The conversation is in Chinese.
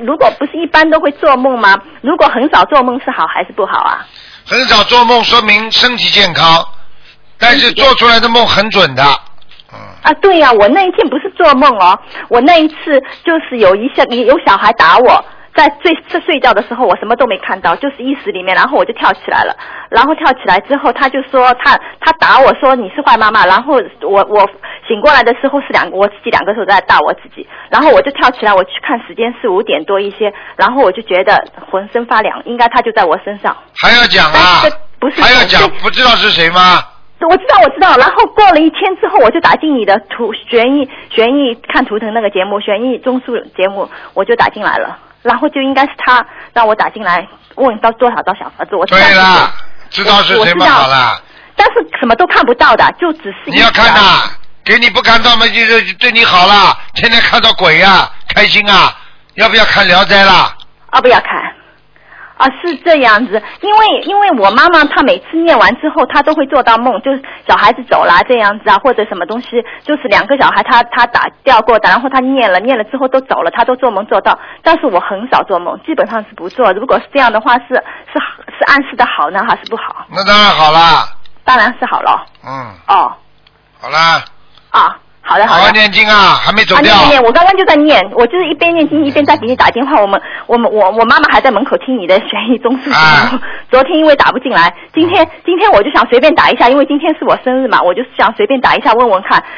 如果不是一般都会做梦吗？如果很少做梦是好还是不好啊？ 很少做梦说明身体健康，但是做出来的梦很准的。 啊，对呀，我那一天不是做梦哦，我那一次就是有小孩打我。在睡觉的时候，我什么都没看到，就是意识里面，然后我就跳起来了，然后跳起来之后，他就说他打我说你是坏妈妈，然后我醒过来的时候是我自己两个手在打我自己，然后我就跳起来，我去看时间是5点多一些，然后我就觉得浑身发凉，应该他就在我身上。 还要讲啊？ 不是还要讲？不知道是谁吗？ 我知道，然后过了1天之后，我就打进你的悬疑看图腾那个节目，悬疑综述节目，我就打进来了。然后就应该是他让我打进来问到多少到小房子，我知道对了，知道是谁吗？好了， 但是什么都看不到的，就只是你要看呐，给你不看到嘛，就是对你好了，天天看到鬼呀，开心啊！要不要看《聊斋》啦？ 啊，不要看。啊，是这样子，因为我妈妈她每次念完之后，她都会做到梦，就是小孩子走了这样子啊，或者什么东西，就是2个小孩她打掉过的，然后她念了之后都走了，她都做梦做到，但是我很少做梦，基本上是不做。如果是这样的话，是暗示的好呢，还是不好？ 那当然好了。 当然是好了。哦。 好啦。 啊。好的。 好好念经啊，还没走掉。 念，我刚刚就在念，我就是一边念经一边在给你打电话。我妈妈还在门口听你的悬疑综述节目。昨天因为打不进来，今天我就想随便打一下，因为今天是我生日嘛，我就想随便打一下问问看，